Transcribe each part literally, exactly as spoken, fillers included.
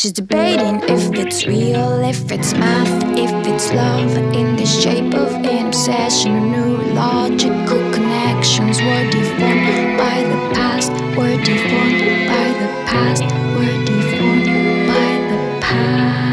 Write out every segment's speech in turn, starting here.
She's debating if it's real, if it's math, if it's love in the shape of an obsession. Neurological connections were deformed by the past, were deformed by the past, were deformed by the past.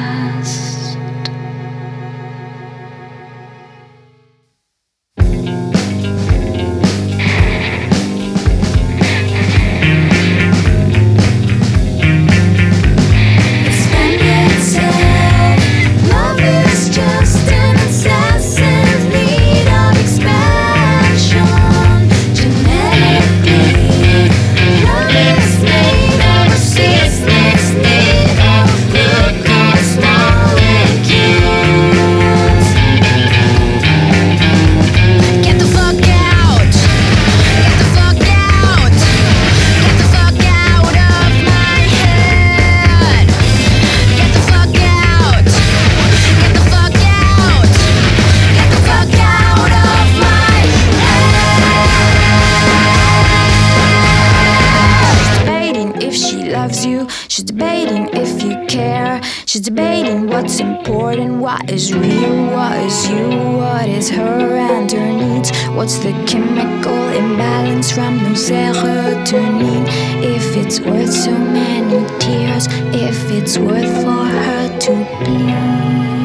She's debating if you care. She's debating what's important, what is real, what is you, what is her and her needs. What's the chemical imbalance from no serotonin? If it's worth so many tears, if it's worth for her to bleed.